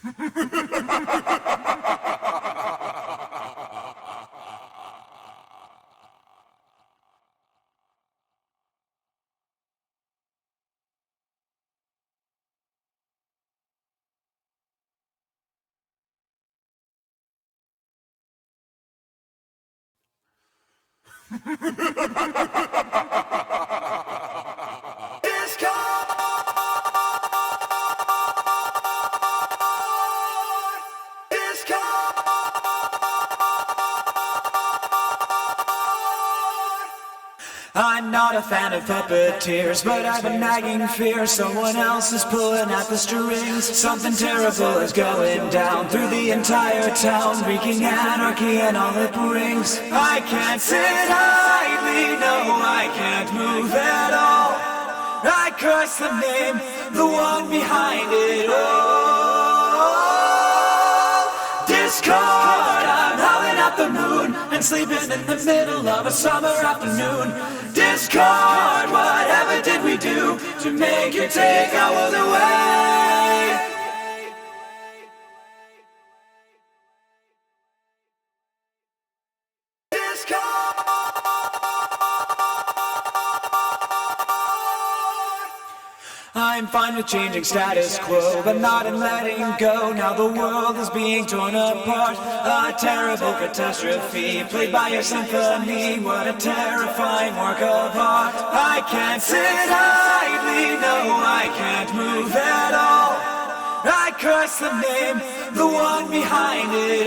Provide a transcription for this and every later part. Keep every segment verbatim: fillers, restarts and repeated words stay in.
I'm not a fan of puppeteers, but I've a nagging fear someone else is pulling at the strings. Something terrible is going down through the entire town, wreaking anarchy and all it brings. I can't sit idly, no, I can't move at all. I curse the name, the one behind it all. Discord, I'm howling at the moon and sleeping in the middle of a summer afternoon. Discord, whatever did we do to make you take our world away? Discord. I'm fine with changing status quo, but not in letting go. Now the world is being torn apart, a terrible catastrophe played by your symphony. What a terrifying work of art. I can't sit idly, no, I can't move at all. I curse the name, the one behind it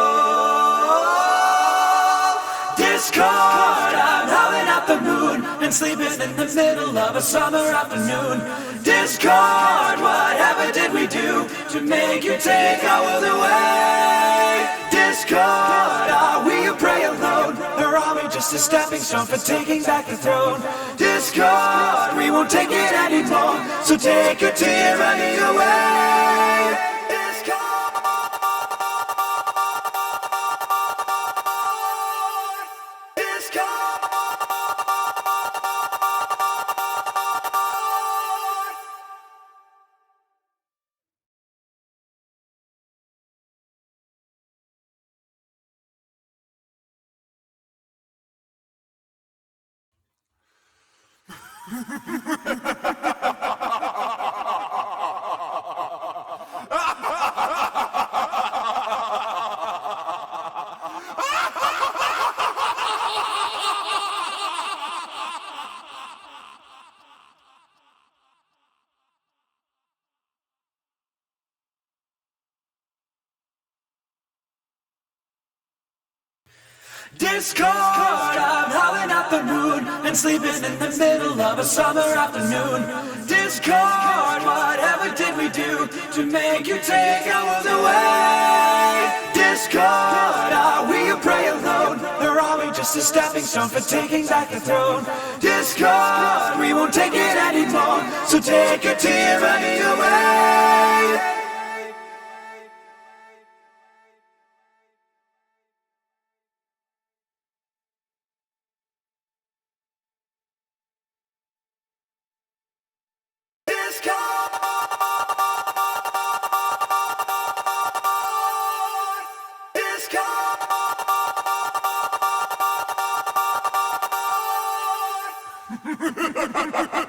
all. Discord, I'm howling at the moon and sleeping in the middle of a summer afternoon. Discord, whatever did we do to make you take our world away? Discord, are we a prey alone, or are we just a stepping stone for taking back the throne? Discord, we won't take it anymore, so take your tyranny away. Discord. Discord. Discord, I'm howling at the moon and sleeping in the middle of a summer afternoon. Discord, whatever did we do to make you take our world away? Discord, are we a prey alone, or are we just a stepping stone for taking back the throne? Discord, we won't take it anymore, so take your tyranny away. Discord.